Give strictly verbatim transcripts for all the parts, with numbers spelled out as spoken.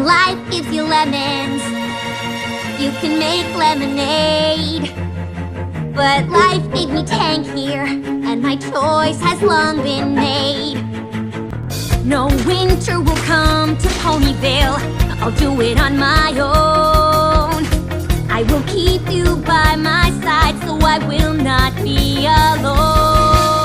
life gives you lemons, you can make lemonade. But life gave me Tank here, and my choice has long been made. No winter will come to Ponyville, I'll do it on my own. I will keep you by my side, so I will not be alone.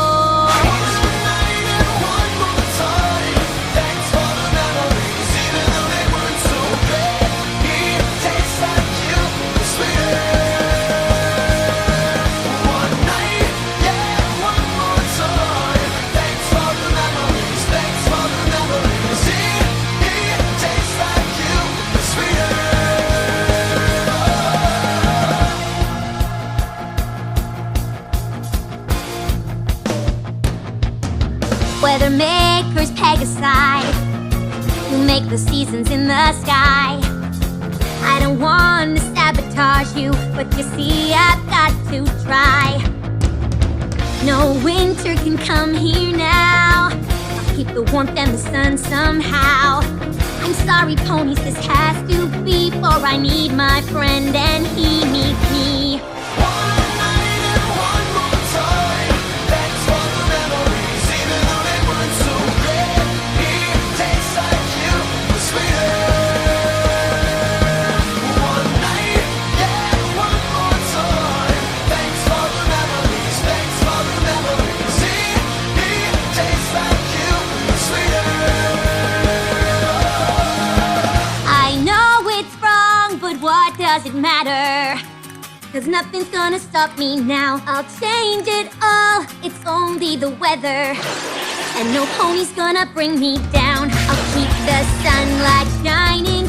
Weather makers peg aside, who make the seasons in the sky. I don't want to sabotage you, but you see I've got to try. No winter can come here now, I'll keep the warmth and the sun somehow. I'm sorry ponies, this has to be, for I need my friend and he needs me. What does it matter? Cause nothing's gonna stop me now. I'll change it all, it's only the weather. And no pony's gonna bring me down. I'll keep the sunlight shining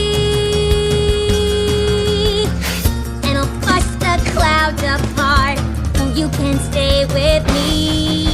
free, and I'll push the clouds apart so you can stay with me.